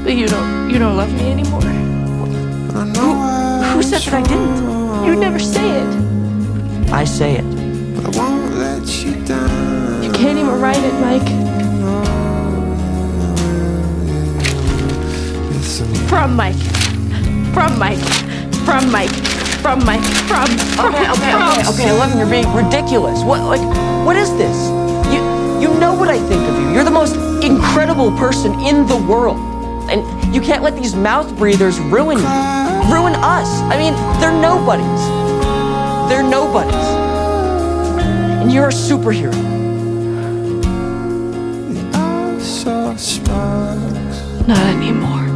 You don't love me anymore. Who said that I didn't? You never say it. I say it. But I won't let you down. You can't even write it, Mike. From Mike. From Mike. From Mike. From Mike. From. Okay, 11, you're being ridiculous. What is this? You know what I think of you. You're the most incredible person in the world. And you can't let these mouth breathers ruin you. Ruin us. I mean, they're nobodies. They're nobodies. And you're a superhero. I saw sparks. Not anymore.